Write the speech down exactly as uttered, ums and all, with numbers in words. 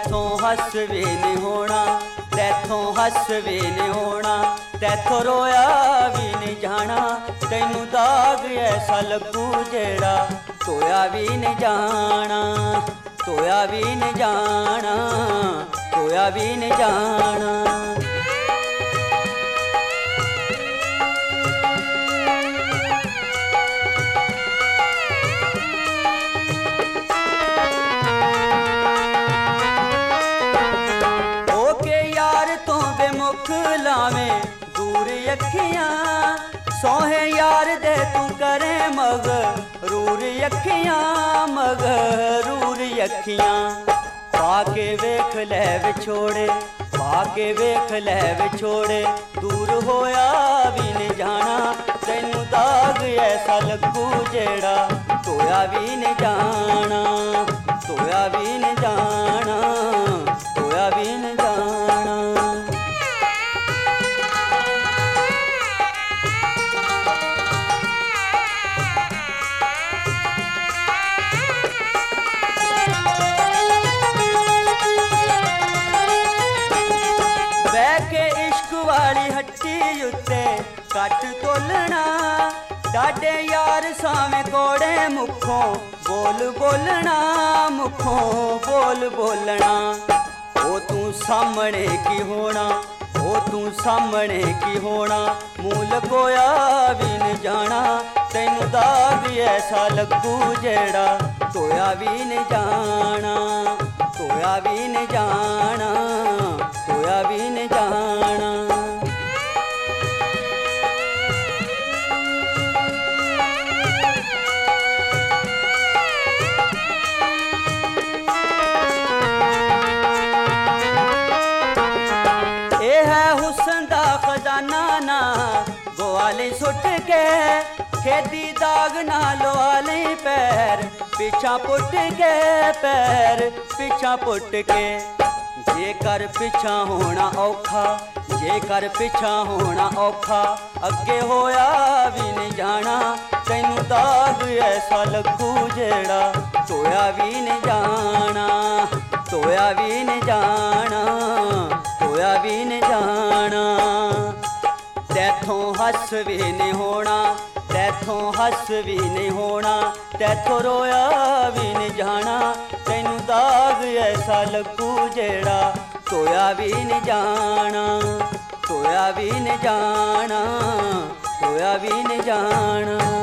तैथों हस भी नहीं होना, तैथों हस भी नहीं होना, तैथों रोया भी नहीं जाना। तैनू दाग ऐसा लगू जेड़ा धोया भी नहीं जाना, धोया भी नहीं जाना, धोया भी नहीं जाना। मुख लावे दूर अखियां सोहे यार दे तू करे मगरूर अखियां, मगरूर अखियां। पाके वेख लै विछोड़े, पाके वेख लै विछोड़े, दूर होया भी नहीं जाना। तैनू दाग ऐसा लगू जेड़ा धोया भी नहीं जाना, धोया भी नहीं जाना, धोया भी नहीं जाना। वाली हट्टी उत्ते कट तोलना, डाडे यार सावें कोड़े मुखों बोल बोलना, मुखों बोल बोलना। ओ तू सामने की होना, ओ तू सामने की होना, मुँह लगोया भी नहीं जाना। तैनू दाग ऐसा लगू जेड़ा धोया भी नहीं जाना, धोया भी नहीं जाना, धोया भी नहीं जाना। हुसन दा खजाना ना गोआली सुट के, खेदी दाग ना लोआली पैर पिछा पुट के, पैर पिछा पुट के। जेकर पिछा होना औखा, जेकर पिछा होना औखा, अगे होया भी नहीं जाना। तैनू दाग ऐसा लगू जेड़ा धोया भी नहीं जाना, धोया भी नहीं जाना, धोया भी नहीं जाना। तैथों हस भी नहीं होना, तैथों हस भी नहीं होना, तैथों रोया भी नहीं जाना। तैनू दाग ऐसा लगू जेड़ा धोया भी नहीं जाना, धोया भी नहीं जाना, धोया भी नहीं जाना।